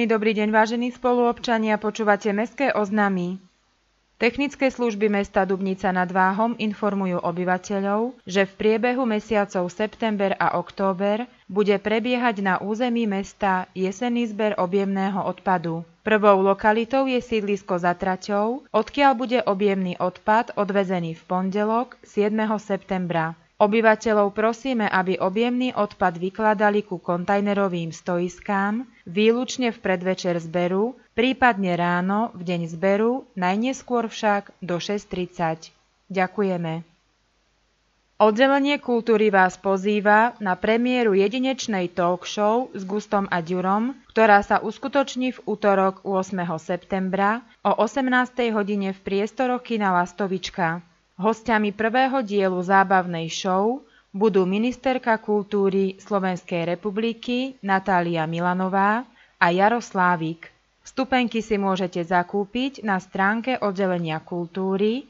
Príjemný dobrý deň, vážení spoluobčania, počúvate Mestské oznámy. Technické služby mesta Dubnica nad Váhom informujú obyvateľov, že v priebehu mesiacov september a október bude prebiehať na území mesta jesenný zber objemného odpadu. Prvou lokalitou je sídlisko Za Traťou, odkiaľ bude objemný odpad odvezený v pondelok 7. septembra. Obyvateľov prosíme, aby objemný odpad vykladali ku kontajnerovým stoiskám, výlučne v predvečer zberu, prípadne ráno, v deň zberu, najneskôr však do 6:30. Ďakujeme. Oddelenie kultúry vás pozýva na premiéru jedinečnej talk show s Gustom a Ďurom, ktorá sa uskutoční v utorok 8. septembra o 18. hodine v priestoroch kina Lastovička. Hostiami prvého dielu zábavnej show budú ministerka kultúry Slovenskej republiky Natália Milanová a Jaro Slávik. Vstupenky si môžete zakúpiť na stránke oddelenia kultúry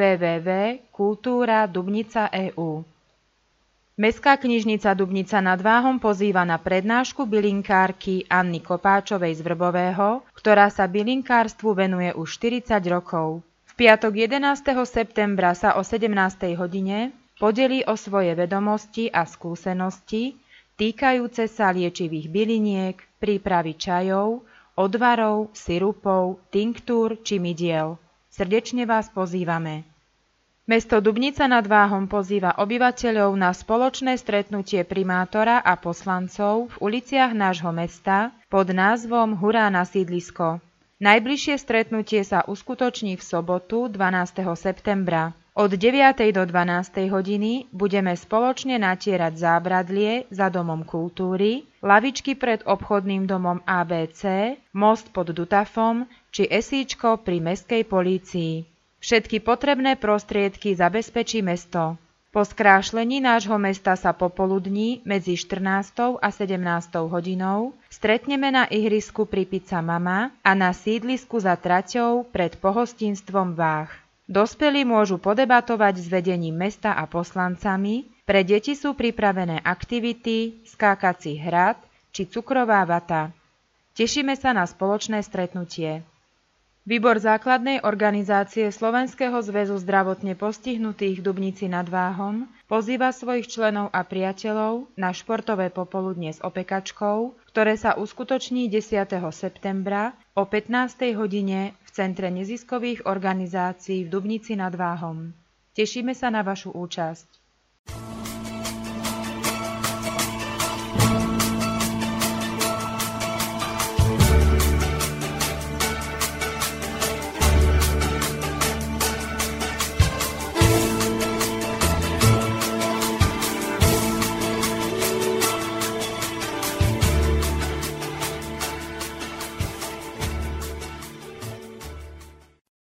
www.kultura.dubnica.eu. Mestská knižnica Dubnica nad Váhom pozýva na prednášku bylinkárky Anny Kopáčovej z Vrbového, ktorá sa bylinkárstvu venuje už 40 rokov. V piatok 11. septembra sa o 17. hodine podelí o svoje vedomosti a skúsenosti týkajúce sa liečivých byliniek, prípravy čajov, odvarov, sirupov, tinktúr či mydiel. Srdečne vás pozývame. Mesto Dubnica nad Váhom pozýva obyvateľov na spoločné stretnutie primátora a poslancov v uliciach nášho mesta pod názvom Hurá na sídlisko. Najbližšie stretnutie sa uskutoční v sobotu 12. septembra. Od 9. do 12. hodiny budeme spoločne natierať zábradlie za Domom kultúry, lavičky pred obchodným domom ABC, most pod Dutafom či esíčko pri mestskej polícii. Všetky potrebné prostriedky zabezpečí mesto. Po skrášlení nášho mesta sa popoludní medzi 14. a 17. hodinou stretneme na ihrisku pri Pizza Mama a na sídlisku Za Traťou pred pohostinstvom Váh. Dospelí môžu podebatovať s vedením mesta a poslancami, pre deti sú pripravené aktivity, skákací hrad či cukrová vata. Tešíme sa na spoločné stretnutie. Výbor základnej organizácie Slovenského zväzu zdravotne postihnutých Dubnici nad Váhom pozýva svojich členov a priateľov na športové popoludnie s opekačkou, ktoré sa uskutoční 10. septembra o 15. hodine v Centre neziskových organizácií v Dubnici nad Váhom. Tešíme sa na vašu účasť.